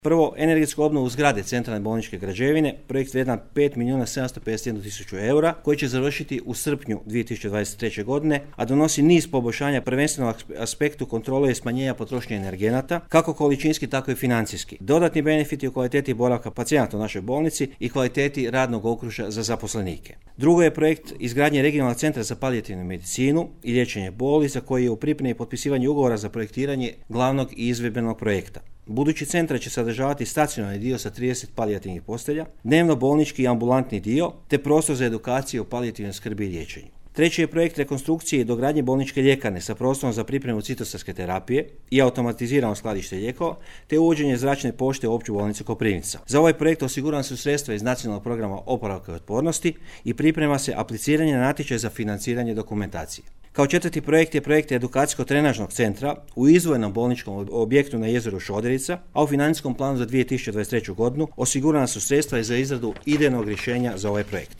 Prvo, energetsku obnovu zgrade centralne bolničke građevine, projekt vrijedan 5.751.000 eura, koji će završiti u srpnju 2023. godine, a donosi niz poboljšanja prvenstveno aspektu kontrole i smanjenja potrošnje energenata, kako količinski, tako i financijski. Dodatni benefiti u kvaliteti boravka pacijenata u našoj bolnici i kvaliteti radnog okružja za zaposlenike. Drugo je projekt izgradnje regionalnog centra za palijativnu medicinu i liječenje boli, za koji je u pripremi potpisivanje ugovora za projektiranje glavnog i izvedbenog projekta. Budući centar će sadržavati stacionarni dio sa 30 palijativnih postelja, dnevno bolnički i ambulantni dio, te prostor za edukaciju o palijativnoj skrbi i liječenju. Treći je projekt rekonstrukcije i dogradnje bolničke ljekarne sa prostorom za pripremu citostarske terapije i automatizirano skladište lijekova, te uvođenje zračne pošte u opću bolnicu Koprivnica. Za ovaj projekt osigurana su sredstva iz Nacionalnog programa oporavka i otpornosti i priprema se apliciranje na natječaj za financiranje dokumentacije. Kao četvrti projekt je projekt edukacijsko-trenažnog centra u izdvojenom bolničkom objektu na jezeru Šoderica, a u financijskom planu za 2023. godinu osigurana su sredstva i za izradu idejnog rješenja za ovaj projekt.